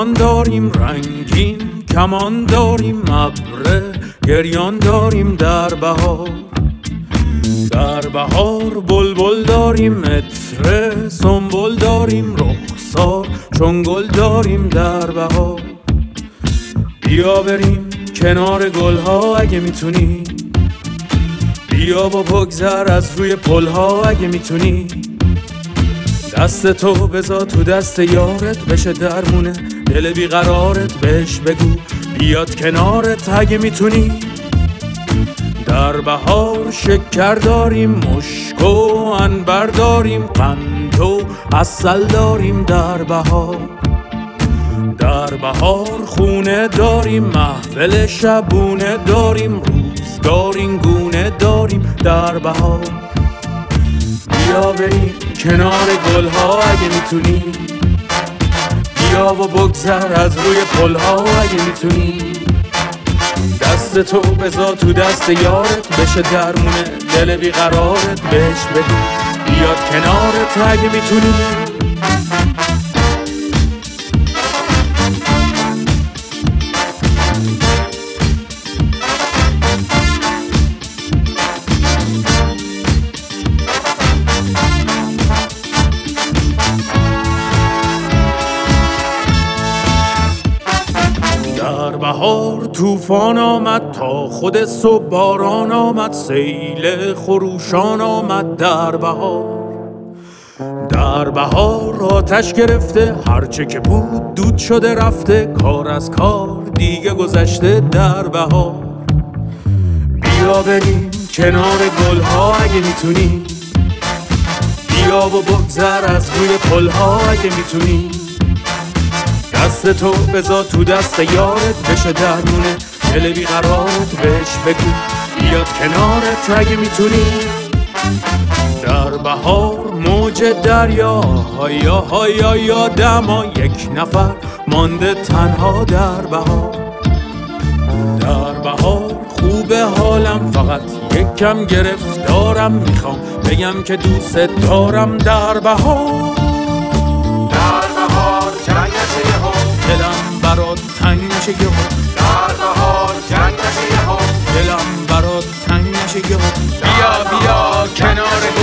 باران داریم رنگین، کمان داریم ابر گریان داریم در بهار. در بهار بلبل داریم عطر سنبل داریم رخسار چون گل داریم در بهار. بیا بریم کنار گلها اگه میتونی، بیا و بگذر از روی پلها اگه میتونی. دست تو بذار تو دست یارت بشه درمونه دل بیقرارت، بهش بگو بیاد کنارت اگه میتونی. در بهار شکر داریم مشک و عنبر داریم قند و عسل داریم در بهار. در بهار خونه داریم محفل شبونه داریم روزگار این گونه داریم در بهار. بیا بریم کنار گلها اگه میتونی، بیا و بگذر از روی پلها اگه میتونی. دست تو بذار تو دست یارت بشه درمونه دل بیقرارت، بهش بگو بیاد کنارت اگه میتونی. در بهار طوفان آمد تا خود صبح باران آمد، سیل خروشان آمد در بهار. در بهار آتش گرفته هرچه که بود دود شده رفته، کار از کار دیگه گذشته در بهار. بیا بریم کنار گلها اگه میتونی، بیا و بگذر از روی پلها اگه میتونی. دست تو بذار تو دست یارت بشه درمونه دل بیقرارت، بهش بگو بیاد کنارت اگه میتونی. در بهار موج دریا هایا هایا یادم یک نفر مانده تنها در بهار. در بهار خوبه حالم فقط یک کم گرفتارم، میخوام بگم که دوست دارم در بهار. دلم برات تنگ نشه یهو، در بهار جنگ نشه یهو، دلم برات تنگ نشه یهو. بیا بیا کنار